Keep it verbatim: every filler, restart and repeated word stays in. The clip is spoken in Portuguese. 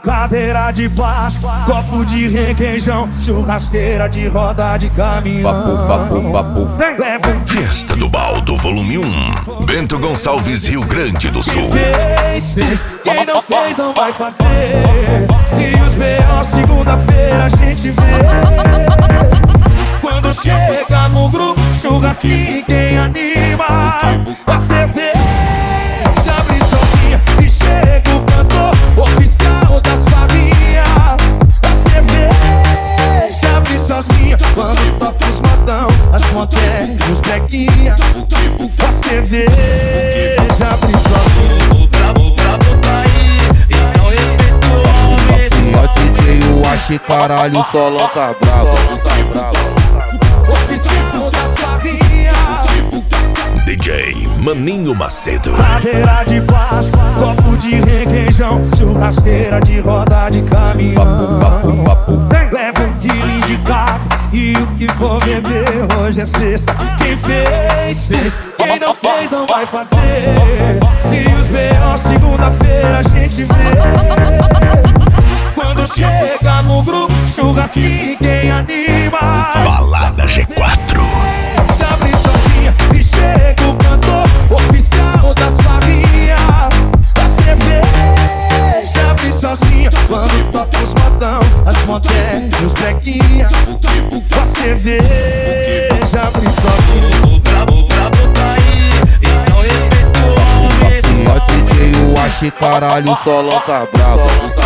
Cadeira de plástico, copo de requeijão, churrasqueira de roda de caminhão. Papo, papo, papo. Leva um Festa do Baldo, volume um. Bento Gonçalves, Rio Grande do Sul. fez, fez, quem não fez não vai fazer. E os B O segunda-feira a gente vê. Quando chega no grupo, churrasquinho quem anima. A cerveja abre sozinha e chega o cantor oficial das farrinhas. A cerveja abre sozinha quando toca os modão, as montanhas e os brequinha. A cerveja abre sozinha. O brabo, o brabo tá aí, então respeita o homem. Ó D J, eu achei caralho, só lança brava. Oficial das farrinhas. D J Maninho Macedo. Cadeira de plástico, copo de requeijão, churrasqueira de roda de caminhão. Papo, papo, papo. Leva um quilinho de carro e o que for beber. Hoje é sexta, quem fez, fez. Quem não fez não vai fazer. E os B O segunda-feira a gente vê. Quando chega no grupo, churrasquinho quem anima. Balada G quatro. Abre sozinha e chega o cantor oficial das farrinhas. A cerveja abre sozinha quando toca os modão, as montanhas e os brequinha. A cerveja abre sozinha. O brabo, o brabo tá aí, então respeita o homem. Ó D J, eu achei caralho, só lança brava.